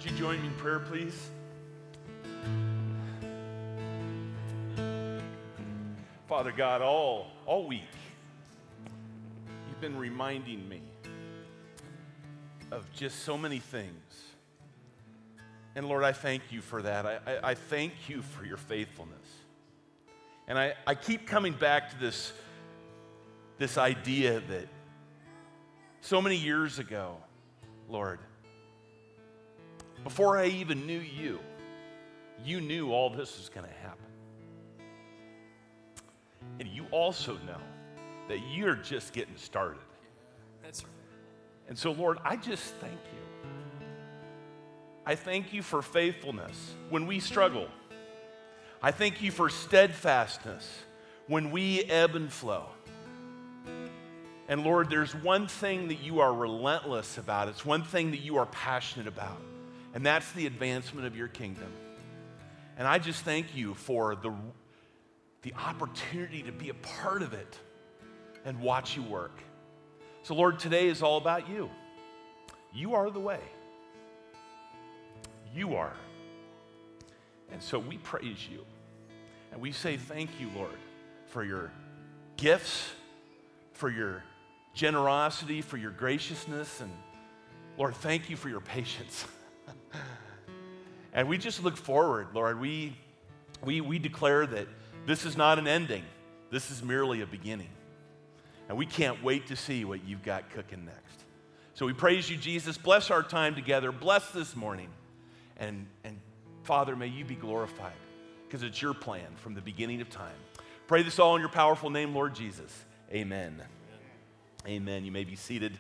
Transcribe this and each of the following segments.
Would you join me in prayer, please? Father God, all week, you've been reminding me of just so many things. And Lord, I thank you for that. I thank you for your faithfulness. And I keep coming back to this idea that so many years ago, Lord, before I even knew you, you knew all this was going to happen. And you also know that you're just getting started. That's right. And so, Lord, I just thank you. I thank you for faithfulness when we struggle. I thank you for steadfastness when we ebb and flow. And Lord, there's one thing that you are relentless about. It's one thing that you are passionate about. And that's the advancement of your kingdom. And I just thank you for the opportunity to be a part of it and watch you work. So Lord, today is all about you. You are the way. You are. And so we praise you. And we say thank you, Lord, for your gifts, for your generosity, for your graciousness, and Lord, thank you for your patience. And we just look forward, Lord. We declare that this is not an ending. This is merely a beginning. And we can't wait to see what you've got cooking next. So we praise you, Jesus. Bless our time together. Bless this morning. And Father, may you be glorified because it's your plan from the beginning of time. Pray this all in your powerful name, Lord Jesus. Amen. Amen. You may be seated.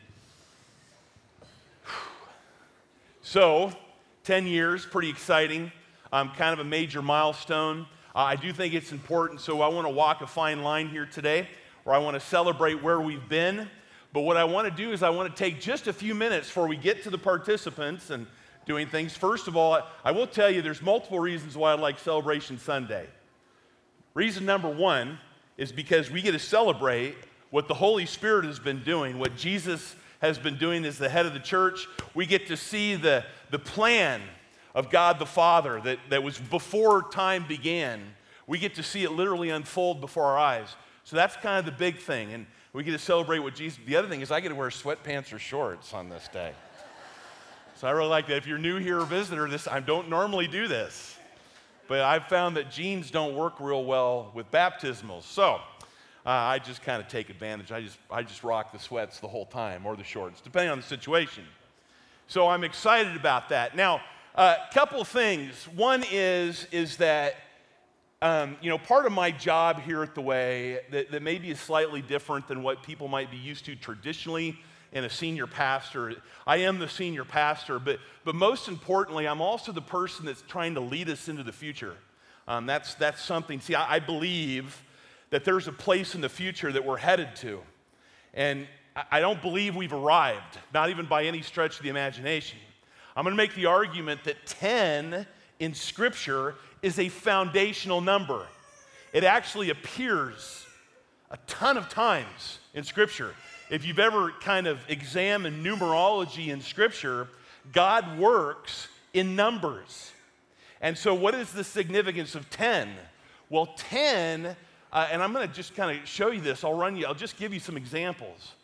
So, 10 years, pretty exciting. Kind of a major milestone. I do think it's important, so I want to walk a fine line here today, or I want to celebrate where we've been. But what I want to do is I want to take just a few minutes before we get to the participants and doing things. First of all, I will tell you there's multiple reasons why I like Celebration Sunday. Reason number one is because we get to celebrate what the Holy Spirit has been doing, what Jesus has been doing as the head of the church. We get to see the plan of God the Father that was before time began. We get to see it literally unfold before our eyes. So that's kind of the big thing. And we get to celebrate what Jesus. The other thing is I get to wear sweatpants or shorts on this day. So I really like that. If you're new here or visitor, I don't normally do this. But I've found that jeans don't work real well with baptismals. So I just kind of take advantage. I just rock the sweats the whole time, or the shorts, depending on the situation. So I'm excited about that. Now, a couple of things. One is that, part of my job here at The Way that maybe is slightly different than what people might be used to traditionally in a senior pastor. I am the senior pastor, but most importantly, I'm also the person that's trying to lead us into the future. That's something. See, I believe that there's a place in the future that we're headed to. And I don't believe we've arrived, not even by any stretch of the imagination. I'm going to make the argument that 10 in Scripture is a foundational number. It actually appears a ton of times in Scripture. If you've ever kind of examined numerology in Scripture, God works in numbers. And so what is the significance of 10? Well, 10, and I'm going to just kind of show you this. I'll just give you some examples.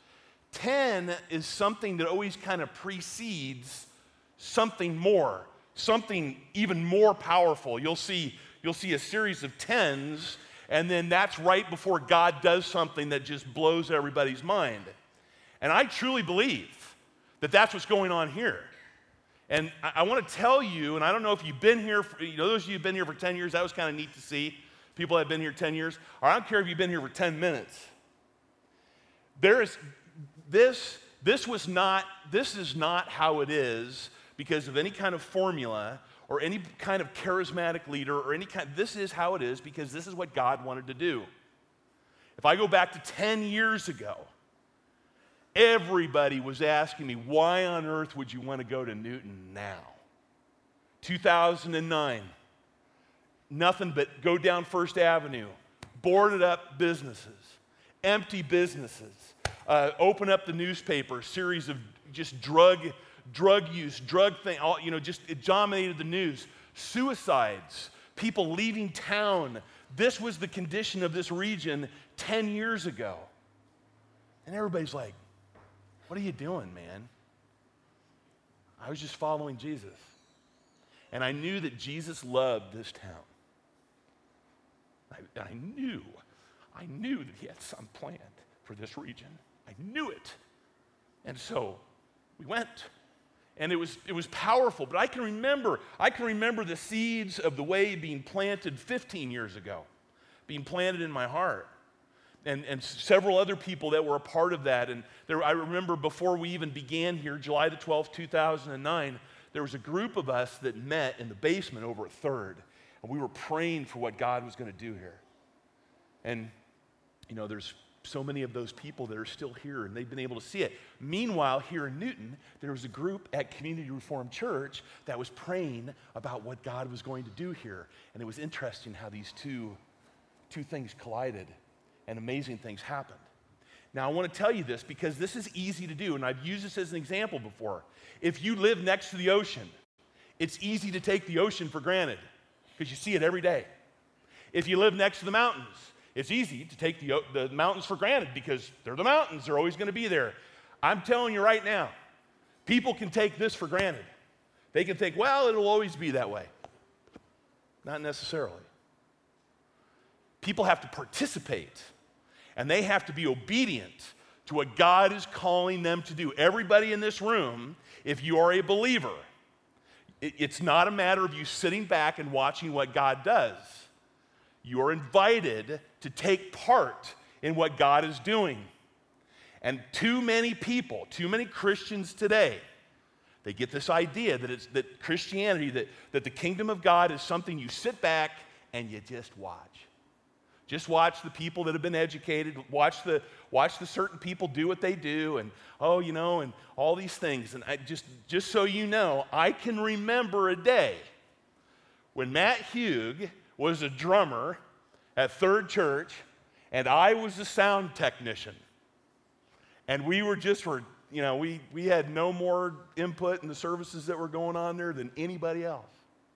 10 is something that always kind of precedes something more, something even more powerful. You'll see a series of 10s, and then that's right before God does something that just blows everybody's mind. And I truly believe that that's what's going on here. And I want to tell you, and I don't know if you've been here, those of you who've been here for 10 years, that was kind of neat to see. People that have been here 10 years, or I don't care if you've been here for 10 minutes. This is not how it is because of any kind of formula or any kind of charismatic leader or this is how it is because this is what God wanted to do. If I go back to 10 years ago, everybody was asking me, why on earth would you want to go to Newton now? 2009, nothing but go down First Avenue, boarded up businesses, empty businesses, open up the newspaper, series of just drug drug use, drug thing, all, just it dominated the news. Suicides, people leaving town. This was the condition of this region 10 years ago. And everybody's like, what are you doing, man? I was just following Jesus. And I knew that Jesus loved this town. I knew that he had some plan for this region. I knew it. And so we went. And it was powerful, but I can remember the seeds of the way being planted 15 years ago, being planted in my heart. And several other people that were a part of that. And I remember before we even began here, July the 12th, 2009, there was a group of us that met in the basement over at Third, and we were praying for what God was going to do here. And, there's so many of those people that are still here, and they've been able to see it. Meanwhile, here in Newton, there was a group at Community Reformed Church that was praying about what God was going to do here. And it was interesting how these two things collided, and amazing things happened. Now, I want to tell you this because this is easy to do, and I've used this as an example before. If you live next to the ocean, it's easy to take the ocean for granted because you see it every day. If you live next to the mountains, it's easy to take the mountains for granted because they're the mountains. They're always going to be there. I'm telling you right now, people can take this for granted. They can think, well, it'll always be that way. Not necessarily. People have to participate, and they have to be obedient to what God is calling them to do. Everybody in this room, if you are a believer, it's not a matter of you sitting back and watching what God does. You are invited to take part in what God is doing. And too many people, too many Christians today, they get this idea that Christianity, that the kingdom of God is something you sit back and you just watch. Just watch the people that have been educated, watch the certain people do what they do, and and all these things. And just so you know, I can remember a day when Matt Hugh was a drummer at Third Church, and I was a sound technician. And we had no more input in the services that were going on there than anybody else.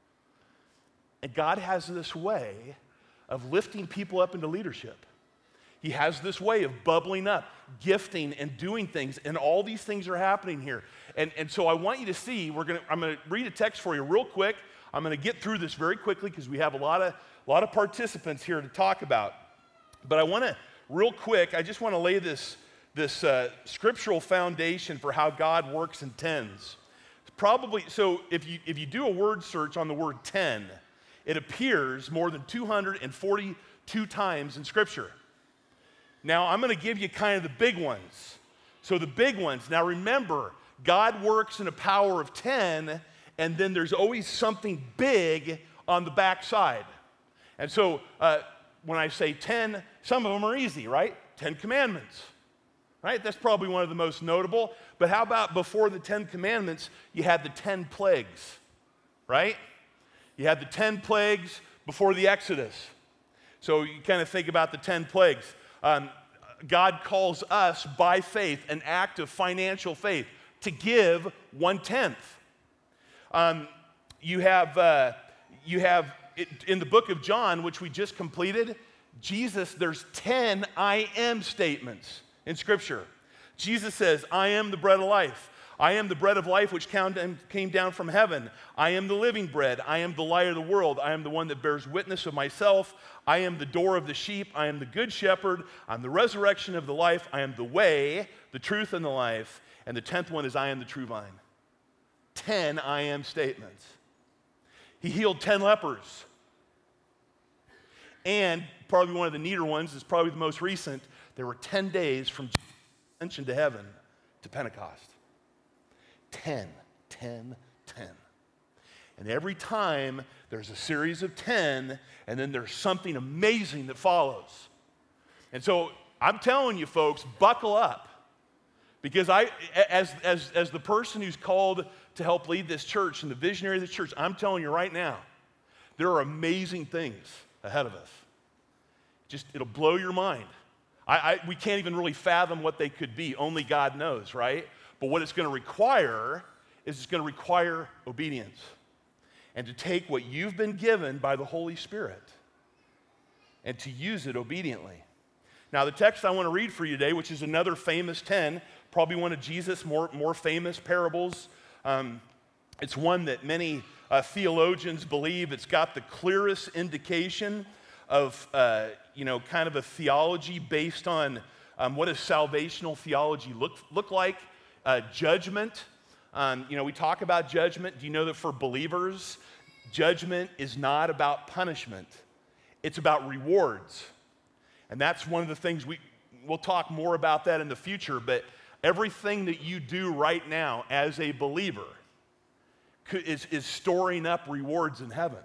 And God has this way of lifting people up into leadership. He has this way of bubbling up, gifting, and doing things, and all these things are happening here. And so I want you to see, I'm going to read a text for you real quick. I'm going to get through this very quickly because we have a lot of participants here to talk about. But I want to, real quick, I just want to lay this scriptural foundation for how God works in tens. Probably, so if you do a word search on the word 10, it appears more than 242 times in Scripture. Now, I'm going to give you kind of the big ones. So the big ones, now remember, God works in a power of 10, and then there's always something big on the backside. And so when I say 10, some of them are easy, right? 10 Commandments, right? That's probably one of the most notable. But how about before the 10 Commandments, you had the 10 plagues, right? You had the 10 plagues before the Exodus. So you kind of think about the 10 plagues. God calls us by faith, an act of financial faith, to give 1/10. You have in the book of John, which we just completed, there's 10 I am statements in Scripture. Jesus says, I am the bread of life. I am the bread of life which came down from heaven. I am the living bread. I am the light of the world. I am the one that bears witness of myself. I am the door of the sheep. I am the good shepherd. I'm the resurrection of the life. I am the way, the truth, and the life. And the 10th one is I am the true vine. 10 I am statements. He healed 10 lepers. And probably one of the neater ones is probably the most recent. There were 10 days from ascension to heaven to Pentecost. 10, 10, 10. And every time there's a series of 10, and then there's something amazing that follows. And so I'm telling you folks, buckle up. Because as the person who's called to help lead this church and the visionary of this church, I'm telling you right now, there are amazing things ahead of us. It'll blow your mind. We can't even really fathom what they could be. Only God knows, right? But what it's going to require is it's going to require obedience and to take what you've been given by the Holy Spirit and to use it obediently. Now, the text I want to read for you today, which is another famous 10, probably one of Jesus' more famous parables. It's one that many theologians believe it's got the clearest indication of, kind of a theology based on what does salvational theology look like? Judgment. We talk about judgment. Do you know that for believers, judgment is not about punishment. It's about rewards. And that's one of the things we'll talk more about that in the future, but everything that you do right now as a believer is storing up rewards in heaven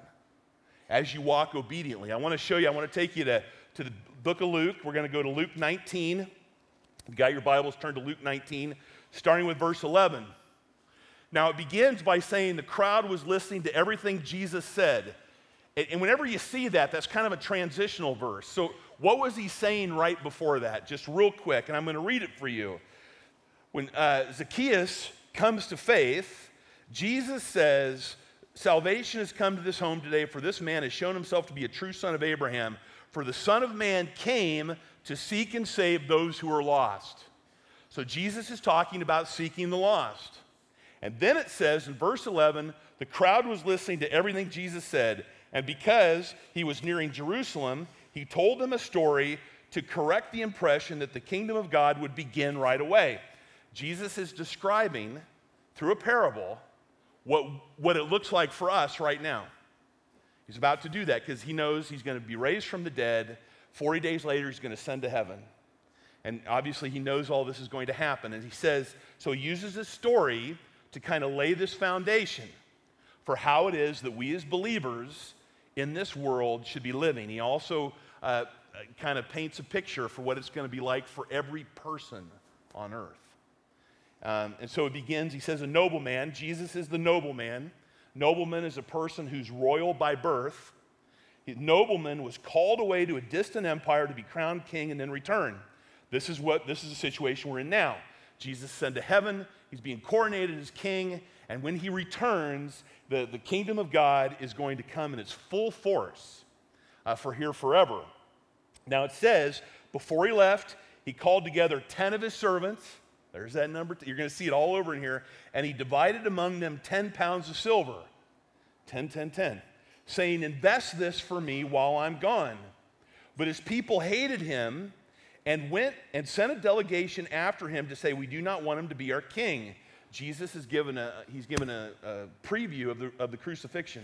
as you walk obediently. I want to show you, I want to take you to the book of Luke. We're going to go to Luke 19. You got your Bibles, turn to Luke 19, starting with verse 11. Now, it begins by saying the crowd was listening to everything Jesus said. And whenever you see that, that's kind of a transitional verse. So what was he saying right before that? Just real quick, and I'm going to read it for you. When Zacchaeus comes to faith, Jesus says, "Salvation has come to this home today, for this man has shown himself to be a true son of Abraham. For the Son of Man came to seek and save those who are lost." So Jesus is talking about seeking the lost. And then it says in verse 11, the crowd was listening to everything Jesus said, and because he was nearing Jerusalem, he told them a story to correct the impression that the kingdom of God would begin right away. Jesus is describing through a parable what it looks like for us right now. He's about to do that because he knows he's going to be raised from the dead. 40 days later, he's going to ascend to heaven. And obviously, he knows all this is going to happen. And he says, so he uses this story to kind of lay this foundation for how it is that we as believers in this world should be living. He also kind of paints a picture for what it's going to be like for every person on earth. And so it begins, he says, a nobleman. Jesus is the nobleman. Nobleman is a person who's royal by birth. The nobleman was called away to a distant empire to be crowned king and then return. This is the situation we're in now. Jesus ascended to heaven. He's being coronated as king. And when he returns, the kingdom of God is going to come in its full force for here forever. Now it says, before he left, he called together 10 of his servants. There's that number. You're going to see it all over in here. And he divided among them 10 pounds of silver. 10, 10, 10. Saying, invest this for me while I'm gone. But his people hated him and went and sent a delegation after him to say, we do not want him to be our king. Jesus is given a preview of the crucifixion.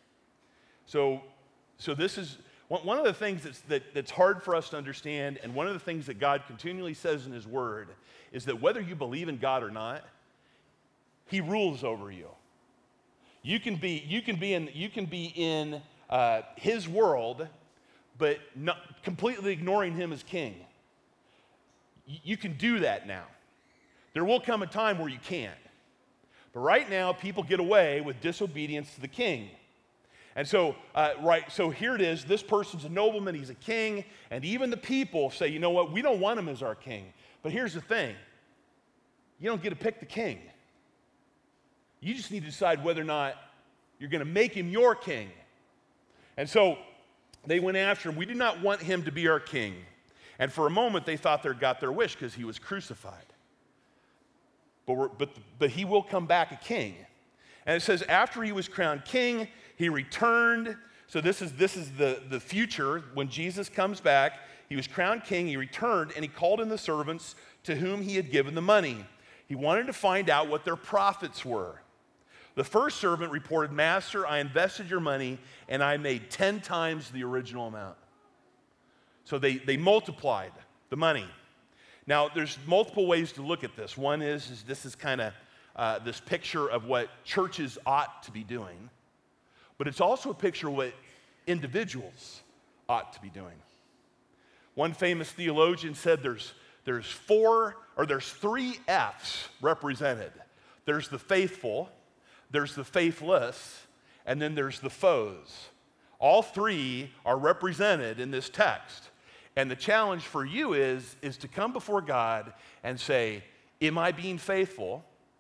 So this is one of the things that's hard for us to understand, and one of the things that God continually says in his word is that whether you believe in God or not, he rules over you. You can be in his world, but not completely ignoring him as king. You can do that now. There will come a time where you can't. But right now, people get away with disobedience to the king. And so here it is. This person's a nobleman. He's a king. And even the people say, you know what? We don't want him as our king. But here's the thing. You don't get to pick the king. You just need to decide whether or not you're going to make him your king. And so they went after him. We do not want him to be our king. And for a moment, they thought they got their wish because he was crucified. But he will come back a king. And it says, after he was crowned king, he returned. So this is the future. When Jesus comes back, he was crowned king, he returned, and he called in the servants to whom he had given the money. He wanted to find out what their profits were. The first servant reported, Master, I invested your money, and I made 10 times the original amount. So they multiplied the money. Now, there's multiple ways to look at this. One is this is kind of this picture of what churches ought to be doing. But it's also a picture of what individuals ought to be doing. One famous theologian said there's three F's represented. There's the faithful, there's the faithless, and then there's the foes. All three are represented in this text. And the challenge for you is to come before God and say, am I being faithful?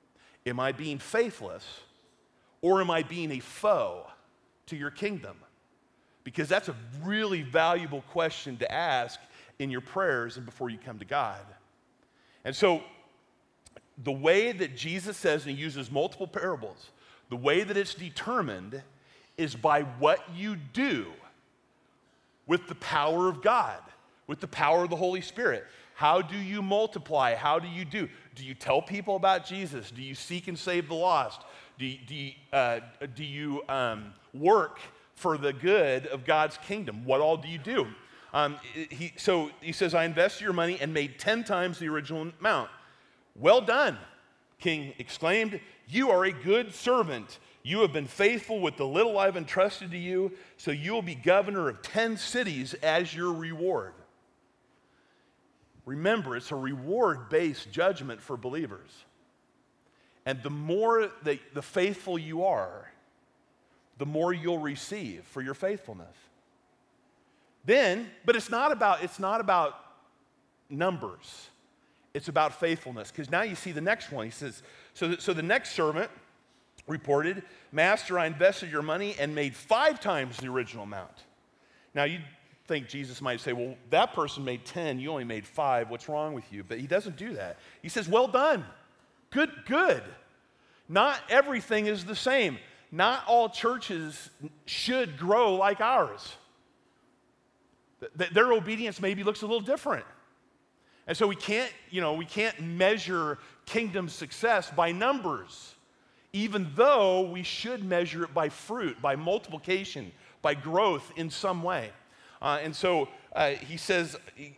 Am I being faithless, or am I being a foe to your kingdom? Because that's a really valuable question to ask in your prayers and before you come to God. And so the way that Jesus says, and he uses multiple parables, the way that it's determined is by what you do with the power of God, with the power of the Holy Spirit. How do you multiply? How do you do? Do you tell people about Jesus? Do you seek and save the lost? Do you work for the good of God's kingdom? What all do you do? So he says, I invested your money and made 10 times the original amount. Well done, King exclaimed. You are a good servant. You have been faithful with the little I've entrusted to you, so you will be governor of 10 cities as your reward. Remember, it's a reward-based judgment for believers. And the more the faithful you are, the more you'll receive for your faithfulness. Then, but it's not about numbers. It's about faithfulness. Because now you see the next one. He says, so the next servant reported, Master, I invested your money and made 5 times the original amount. Now you'd think Jesus might say, well, that person made 10, you only made 5. What's wrong with you? But he doesn't do that. He says, well done. Good. Not everything is the same. Not all churches should grow like ours. Their obedience maybe looks a little different. And so we can't measure kingdom success by numbers, even though we should measure it by fruit, by multiplication, by growth in some way. And so he says,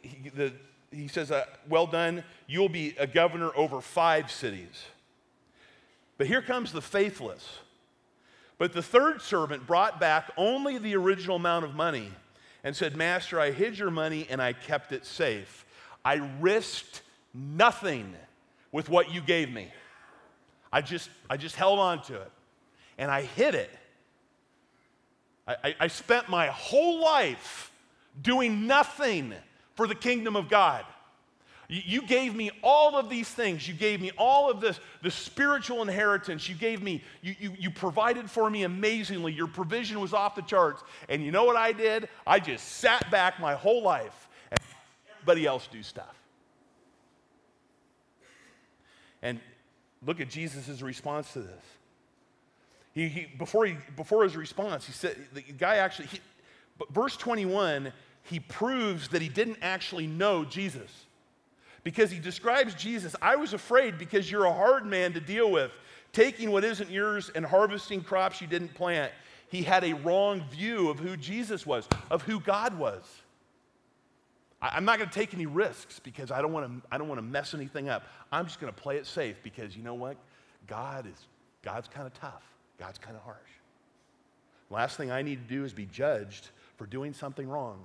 well done, you'll be a governor over 5 cities. But here comes the faithless. But the third servant brought back only the original amount of money and said, Master, I hid your money and I kept it safe. I risked nothing with what you gave me. I just held on to it and I hid it. I spent my whole life doing nothing for the kingdom of God. You gave me all of these things. You gave me all of this, the spiritual inheritance. You provided for me amazingly. Your provision was off the charts. And you know what I did? I just sat back my whole life and let everybody else do stuff. And look at Jesus' response to this. Before his response, he said, the guy actually, verse 21, he proves that he didn't actually know Jesus. Because he describes Jesus, I was afraid because you're a hard man to deal with, taking what isn't yours and harvesting crops you didn't plant. He had a wrong view of who Jesus was, of who God was. I'm not going to take any risks because I don't want to mess anything up. I'm just going to play it safe because you know what? God's kind of tough. God's kind of harsh. Last thing I need to do is be judged for doing something wrong.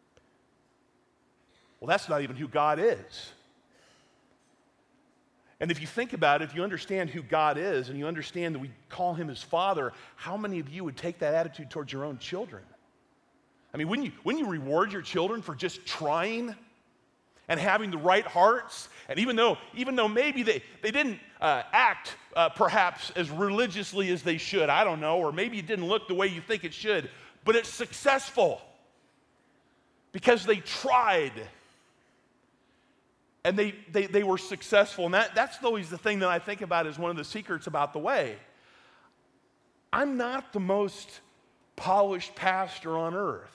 Well, that's not even who God is. And if you think about it, if you understand who God is and you understand that we call him his Father, how many of you would take that attitude towards your own children? I mean, wouldn't you reward your children for just trying and having the right hearts? And even though maybe they didn't act perhaps as religiously as they should, I don't know, or maybe it didn't look the way you think it should, but it's successful because they tried. And they were successful. And that's always the thing that I think about as one of the secrets about the way. I'm not the most polished pastor on earth.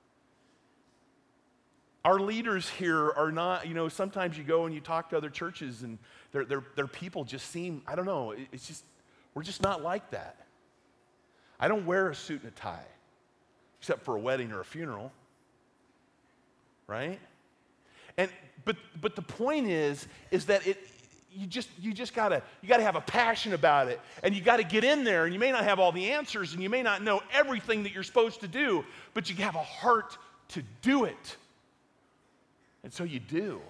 Our leaders here are not, sometimes you go and you talk to other churches and their people just seem, I don't know, we're just not like that. I don't wear a suit and a tie, except for a wedding or a funeral, right? But the point is that you just gotta have a passion about it, and you gotta get in there, and you may not have all the answers, and you may not know everything that you're supposed to do, but you have a heart to do it. And so you do.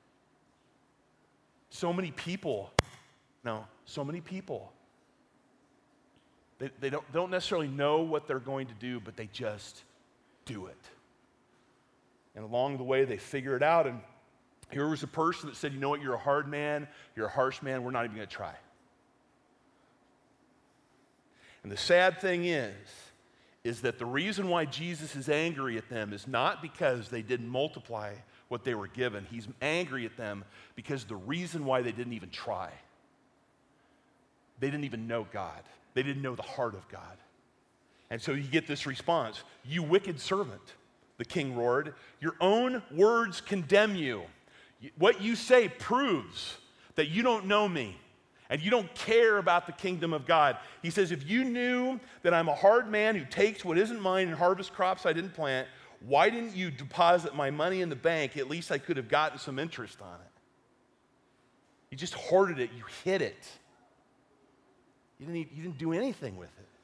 So many people, they don't necessarily know what they're going to do, but they just do it. And along the way, they figure it out, and here was a person that said, you know what, you're a hard man, you're a harsh man, we're not even going to try. And the sad thing is that the reason why Jesus is angry at them is not because they didn't multiply what they were given. He's angry at them because the reason why they didn't even try. They didn't even know God. They didn't know the heart of God. And so you get this response, "You wicked servant," the king roared. "Your own words condemn you. What you say proves that you don't know me and you don't care about the kingdom of God." He says, "If you knew that I'm a hard man who takes what isn't mine and harvests crops I didn't plant, why didn't you deposit my money in the bank? At least I could have gotten some interest on it." You just hoarded it. You hid it. You didn't do anything with it.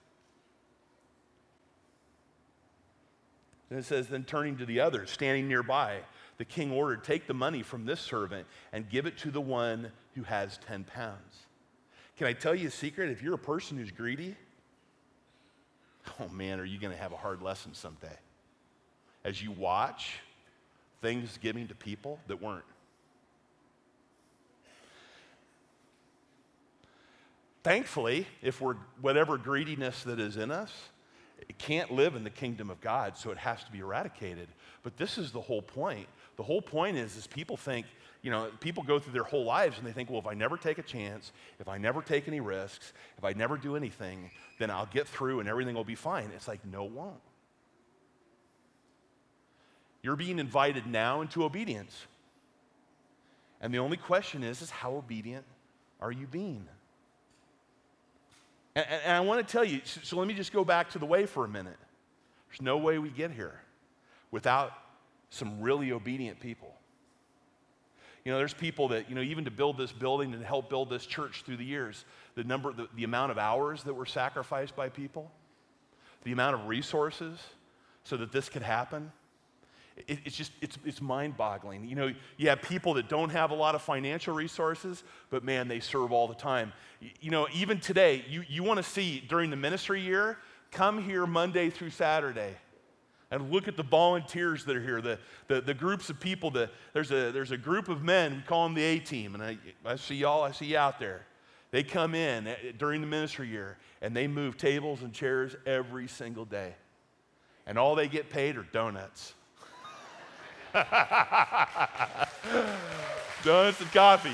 And it says, then turning to the others, standing nearby, the king ordered, "Take the money from this servant and give it to the one who has 10 pounds. Can I tell you a secret? If you're a person who's greedy, oh man, are you going to have a hard lesson someday as you watch things giving to people that weren't. Thankfully, if we're whatever greediness that is in us, it can't live in the kingdom of God, so it has to be eradicated. But this is the whole point. The whole point is people think, people go through their whole lives and they think, well, if I never take a chance, if I never take any risks, if I never do anything, then I'll get through and everything will be fine. It's like, no, it won't. You're being invited now into obedience. And the only question is how obedient are you being? And I want to tell you, so let me just go back to the way for a minute. There's no way we get here without some really obedient people. There's people that, even to build this building and help build this church through the years, the amount of hours that were sacrificed by people, the amount of resources so that this could happen, it's mind-boggling. You have people that don't have a lot of financial resources, but man, they serve all the time. Even today, you want to see during the ministry year, come here Monday through Saturday and look at the volunteers that are here, the groups of people. There's a group of men, we call them the A-team, and I see y'all, I see you out there. They come in during the ministry year, and they move tables and chairs every single day. And all they get paid are donuts. Donuts and coffee.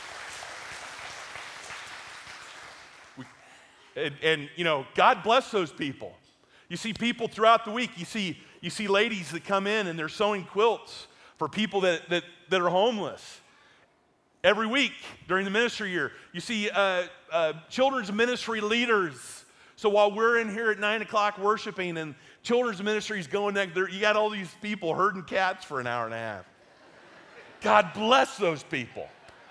And God bless those people. You see people throughout the week. You see ladies that come in and they're sewing quilts for people that are homeless. Every week during the ministry year, you see children's ministry leaders. So while we're in here at 9 o'clock worshiping and children's ministry is going next, you got all these people herding cats for an hour and a half. God bless those people.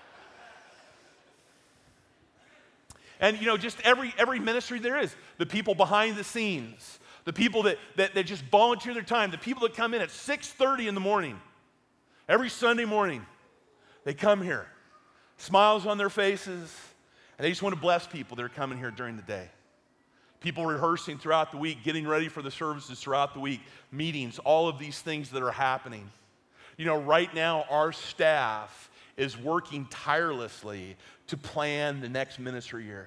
And just every ministry there is, the people behind the scenes, the people that just volunteer their time, the people that come in at 6:30 in the morning, every Sunday morning, they come here, smiles on their faces, and they just want to bless people that are coming here during the day. People rehearsing throughout the week, getting ready for the services throughout the week, meetings, all of these things that are happening. Right now our staff is working tirelessly to plan the next ministry year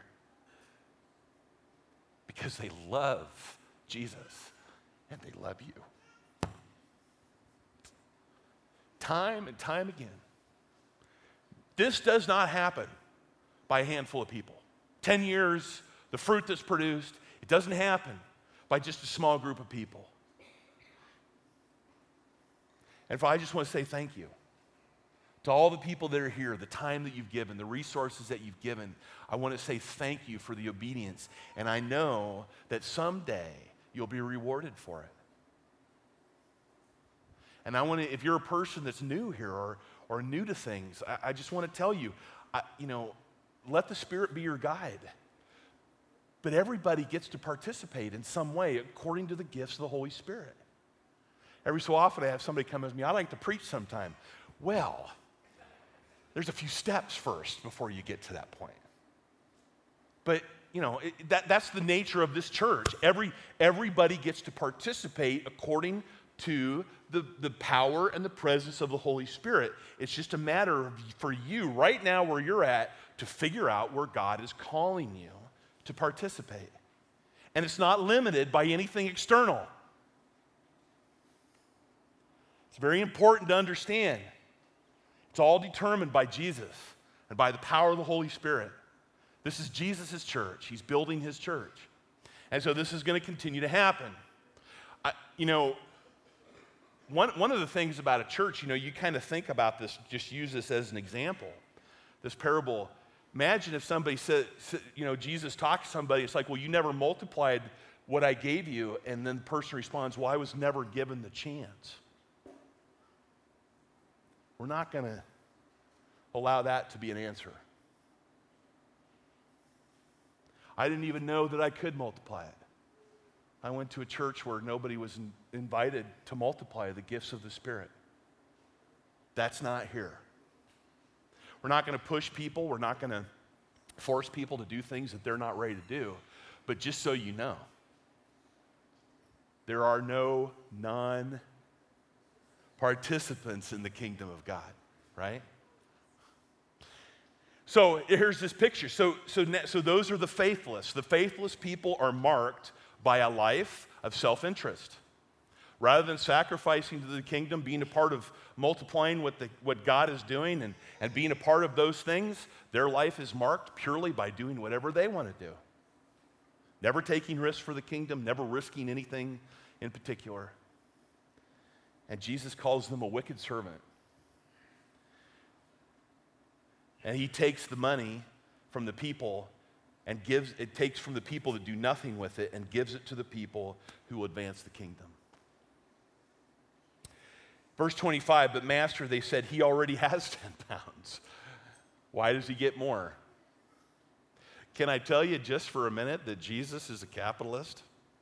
because they love Jesus and they love you. Time and time again. This does not happen by a handful of people. 10 years, the fruit that's produced, it doesn't happen by just a small group of people. And I just want to say thank you to all the people that are here, the time that you've given, the resources that you've given. I want to say thank you for the obedience. And I know that someday you'll be rewarded for it. And I want to, if you're a person that's new here or new to things, I just want to tell you, let the Spirit be your guide. But everybody gets to participate in some way according to the gifts of the Holy Spirit. Every so often I have somebody come to me, I like to preach sometime. Well, there's a few steps first before you get to that point. But, that's the nature of this church. Everybody gets to participate according to the power and the presence of the Holy Spirit. It's just a matter for you right now where you're at to figure out where God is calling you to participate. And it's not limited by anything external. It's very important to understand. It's all determined by Jesus and by the power of the Holy Spirit. This is Jesus' church. He's building his church. And so this is going to continue to happen. One of the things about a church, you kind of think about this, just use this as an example, this parable. Imagine if somebody said, Jesus talked to somebody, it's like, well, you never multiplied what I gave you, and then the person responds, well, I was never given the chance. We're not going to allow that to be an answer. I didn't even know that I could multiply it. I went to a church where nobody was invited to multiply the gifts of the Spirit. That's not here. We're not going to push people. We're not going to force people to do things that they're not ready to do. But just so you know, there are no non-participants in the kingdom of God, right? So here's this picture. So those are the faithless. The faithless people are marked by a life of self-interest. Rather than sacrificing to the kingdom, being a part of multiplying what God is doing and being a part of those things, their life is marked purely by doing whatever they want to do. Never taking risks for the kingdom, never risking anything in particular. And Jesus calls them a wicked servant. And he takes the money from the people and takes from the people that do nothing with it and gives it to the people who will advance the kingdom. Verse 25, but master, they said, he already has 10 pounds. Why does he get more? Can I tell you just for a minute that Jesus is a capitalist?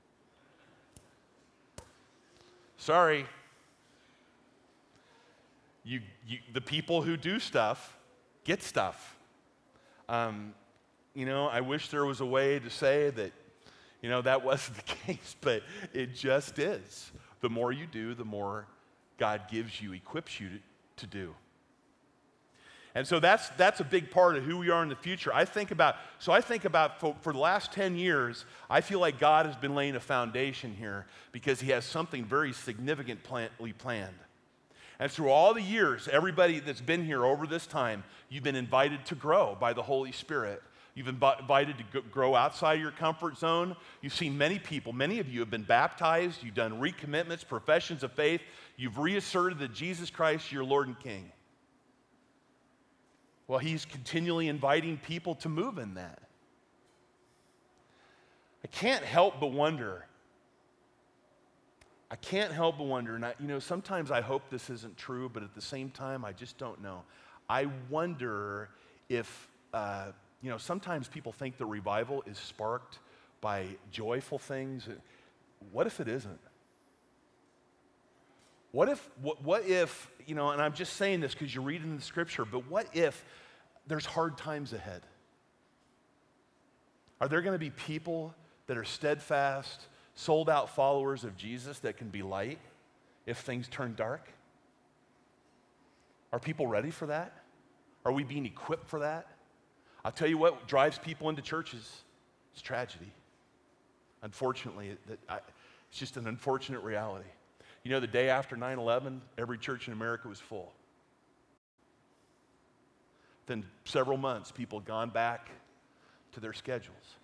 Sorry. The people who do stuff get stuff. I wish there was a way to say that, that wasn't the case, but it just is. The more you do, the more God gives you, equips you to do. And so that's a big part of who we are in the future. I think about for the last 10 years, I feel like God has been laying a foundation here because he has something very significantly planned. And through all the years, everybody that's been here over this time, you've been invited to grow by the Holy Spirit. You've been invited to grow outside your comfort zone. You've seen many people, many of you have been baptized. You've done recommitments, professions of faith. You've reasserted that Jesus Christ is your Lord and King. Well, he's continually inviting people to move in that. I can't help but wonder, and sometimes I hope this isn't true, but at the same time, I just don't know. I wonder if, sometimes people think the revival is sparked by joyful things. What if it isn't? What if, and I'm just saying this because you're reading the scripture, but what if there's hard times ahead? Are there going to be people that are steadfast, sold-out followers of Jesus that can be light if things turn dark? Are people ready for that? Are we being equipped for that? I'll tell you what drives people into churches. It's tragedy. Unfortunately, it's just an unfortunate reality. The day after 9/11, every church in America was full. Then several months, people had gone back to their schedules.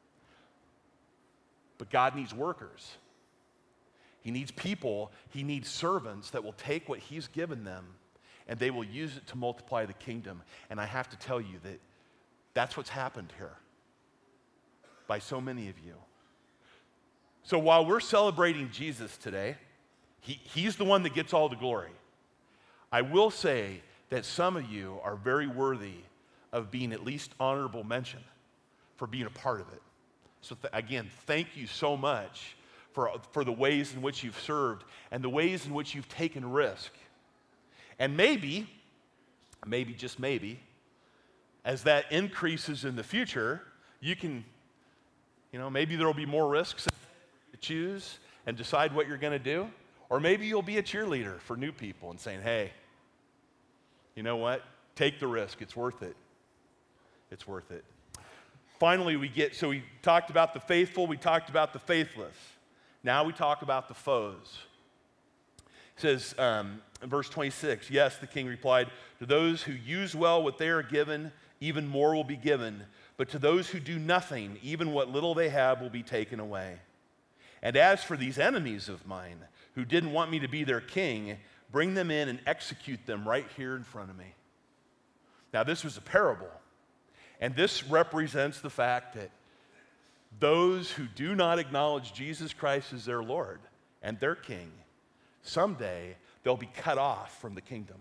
But God needs workers. He needs people. He needs servants that will take what he's given them and they will use it to multiply the kingdom. And I have to tell you that that's what's happened here by so many of you. So while we're celebrating Jesus today, he's the one that gets all the glory. I will say that some of you are very worthy of being at least honorable mention for being a part of it. So again, thank you so much for the ways in which you've served and the ways in which you've taken risk. And maybe, just maybe, as that increases in the future, you can, maybe there will be more risks to choose and decide what you're going to do. Or maybe you'll be a cheerleader for new people and saying, hey, you know what? Take the risk. It's worth it. It's worth it. finally we talked about the faithful, we talked about the faithless. Now we talk about the foes. It says in verse 26, yes, the king replied, to those who use well what they are given, even more will be given. But to those who do nothing, even what little they have will be taken away. And as for these enemies of mine, who didn't want me to be their king, bring them in and execute them right here in front of me. Now, this was a parable, and this represents the fact that those who do not acknowledge Jesus Christ as their Lord and their king, someday they'll be cut off from the kingdom.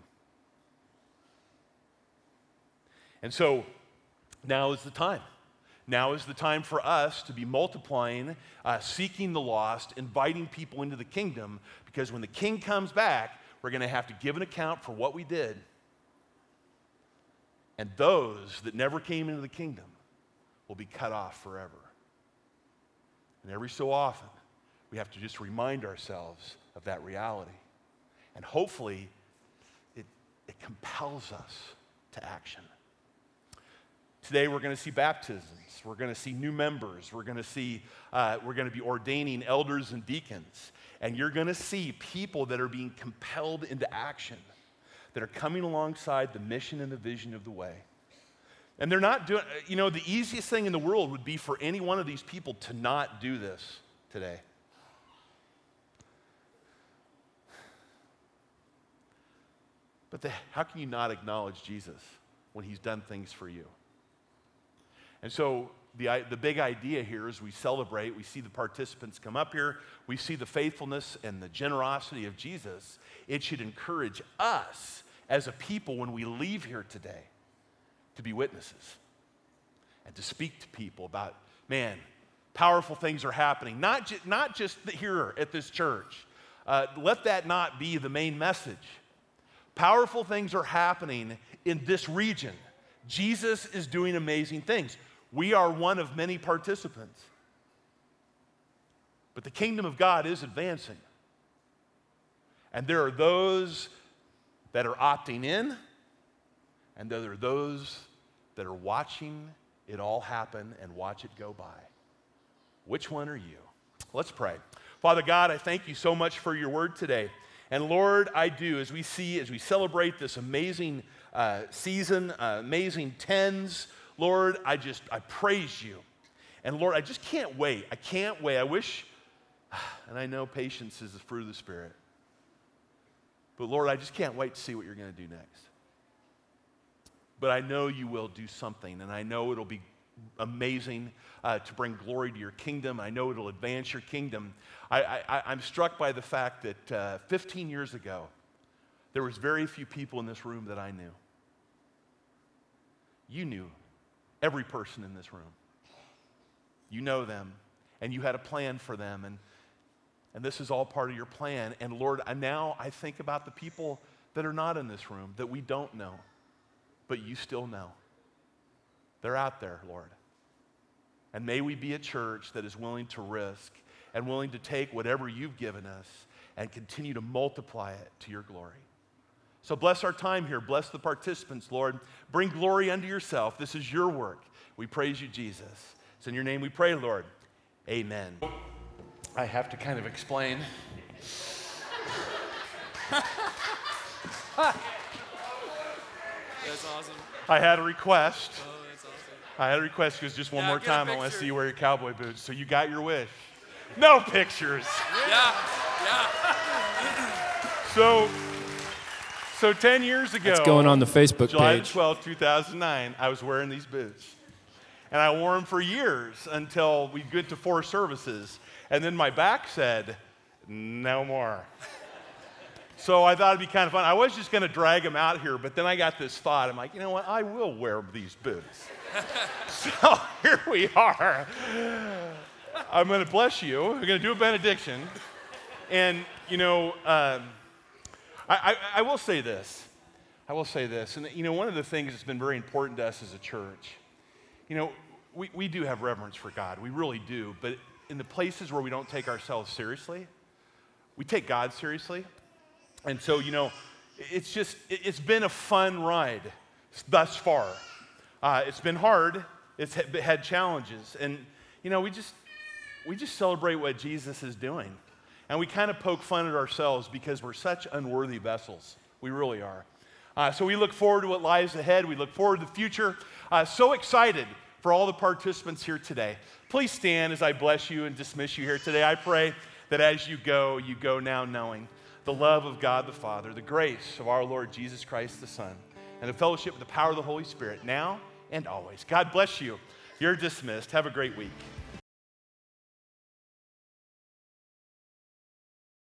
And so, now is the time. Now is the time for us to be multiplying, seeking the lost, inviting people into the kingdom, because when the king comes back, we're going to have to give an account for what we did. And those that never came into the kingdom will be cut off forever. And every so often, we have to just remind ourselves of that reality. And hopefully, it compels us to action. Today we're going to see baptisms. We're going to see new members. We're going to be ordaining elders and deacons. And you're going to see people that are being compelled into action, that are coming alongside the mission and the vision of the way. And they're not doing, the easiest thing in the world would be for any one of these people to not do this today. But how can you not acknowledge Jesus when he's done things for you? And so the big idea here is we celebrate, we see the participants come up here, we see the faithfulness and the generosity of Jesus. It should encourage us as a people when we leave here today to be witnesses and to speak to people about, man, powerful things are happening, not just here at this church. Let that not be the main message. Powerful things are happening in this region. Jesus is doing amazing things. We are one of many participants. But the kingdom of God is advancing. And there are those that are opting in, and there are those that are watching it all happen and watch it go by. Which one are you? Let's pray. Father God, I thank you so much for your word today. And Lord, I do, as we celebrate this amazing season, amazing tens, Lord, I praise you. And Lord, I just can't wait. I can't wait. I wish, and I know patience is the fruit of the Spirit. But Lord, I just can't wait to see what you're going to do next. But I know you will do something, and I know it'll be amazing to bring glory to your kingdom. I know it'll advance your kingdom. I'm struck by the fact that 15 years ago, there was very few people in this room that I knew. You knew every person in this room. You know them, and you had a plan for them, and this is all part of your plan. And Lord, now I think about the people that are not in this room, that we don't know, but you still know. They're out there, Lord. And may we be a church that is willing to risk and willing to take whatever you've given us and continue to multiply it to your glory. So bless our time here. Bless the participants, Lord. Bring glory unto yourself. This is your work. We praise you, Jesus. It's in your name we pray, Lord. Amen. I have to kind of explain. That's awesome. I had a request. Oh, that's awesome. I had a request because just one more get a time I want to picture. see you wear your cowboy boots. So you got your wish. No pictures. Yeah. So 10 years ago, It's going on the Facebook July page. 12, 2009, I was wearing these boots. And I wore them for years until we get to 4 services. And then my back said, no more. So I thought it'd be kind of fun. I was just going to drag them out here, but then I got this thought. I'm like, you know what? I will wear these boots. So here we are. I'm going to bless you. We're going to do a benediction. And, I will say this. And, one of the things that's been very important to us as a church, we do have reverence for God. We really do. But in the places where we don't take ourselves seriously, we take God seriously. And so, it's been a fun ride thus far. It's been hard. had challenges. And, we just celebrate what Jesus is doing. And we kind of poke fun at ourselves because we're such unworthy vessels. We really are. So we look forward to what lies ahead. We look forward to the future. So excited for all the participants here today. Please stand as I bless you and dismiss you here today. I pray that as you go now knowing the love of God the Father, the grace of our Lord Jesus Christ the Son, and the fellowship of the power of the Holy Spirit now and always. God bless you. You're dismissed. Have a great week.